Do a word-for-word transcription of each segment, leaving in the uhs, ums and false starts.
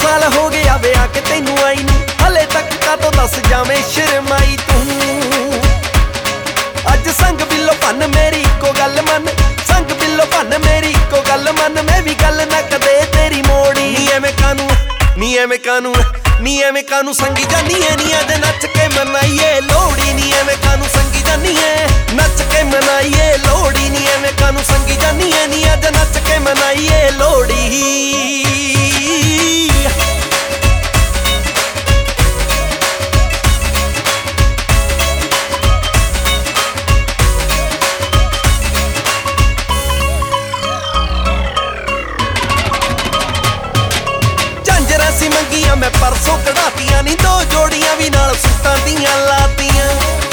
साल हो गया विआह के तैनू आई नू, हले तक कातों दस जावें शर्माई तू। अज संग बिलो भन मेरी इको गल मन, संग बिलो भन मेरी इको गल मन, मैं भी गल ना कदे तेरी मोड़ी। नी एवें कानू नी एवें कानू नी एवें कानू संगी जानी है, नी अज नच के मनाइए लोहड़ी। नी एवें कानू संगी जानी है, नच के मनाइए लोहड़ी। नी एवें कानू संगी जानी है, नी अज नच के मनाइए लोहड़ी। सी मंगियां मैं परसों कढ़ातियां नी, दो जोड़ियां भी नाल सूटां दियां लातियां।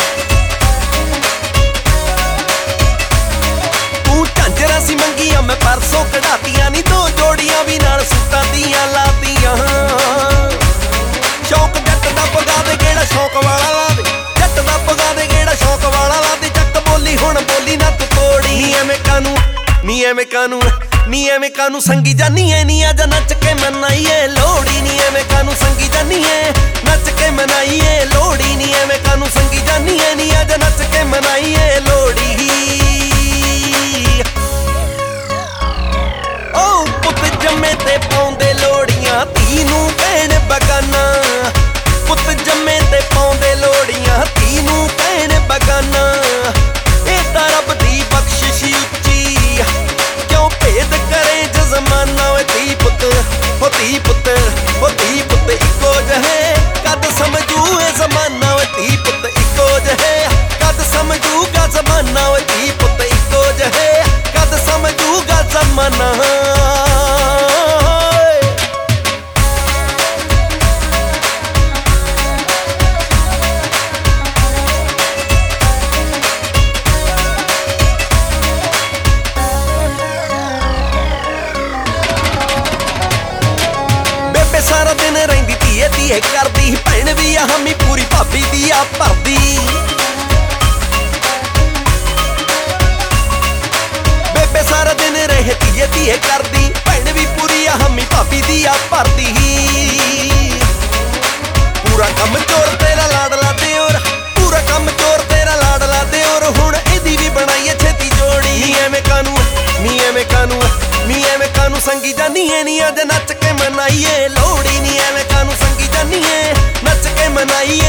तू झांजरां सी मंगियां मैं परसों कढ़ातियां नी, दो जोड़ियां भी नाल सूटां दियां लातियां। शौक जट दा पगा दे गेड़ा शौक वाला ला दे, जट दा पगा दे गेड़ा शौक वाला ला दे, चक बोली हुण बोली ना तू तोड़ी। नी एवें कानू नी एवें कानू नी एवें कानू संगी जानी है, नी अज नच के मनाइए लोहड़ी। नी एवें कानू संगी जानी है, नच के मनाइए लोहड़ी। नी एवें कानू संगी जानी है, नी अज नच के मनाइए लोहड़ी। ओ पुत जम्मे ते पाउंदे लोहड़ियां, धी नूं कहण बगाना। पुत जम्मे ते पाउंदे लोहड़ियां, धी नूं कहण बगाना। ए तां रब दी बख्शिश उच्ची, क्यों भेद करे जज़माना। ओ धी पुत ओ धी पुत ओ धी पुत इको जहे, कद समझूए जमाना। ओ धी पुत इको जहे, कद समझूगा जमाना। ओ धी पुत इको जहे, कद समझूगा जमाना। सारा दिन रहिंदी धीए धीए करदी, भैन भी आ हमी पूरी भाभी दी आ भरदी। बेबे सारा दिन रहे धीए धीए करदी, भैन भी पूरी आ हमी भाभी दी आ भरदी। पूरा कम चोर तेरा लाडला दिओर, पूरा कम चोर तेरा लाडला दिओर, हुण इहदी भी बनाईए छेती जोड़ी। नी एवें कानू नी एवें कानू नी एवें कानू संगी जानी है, नी अज नच के मनाइए लोहड़ी। नी एवें कानू संगी जानी है, नच के मनाइए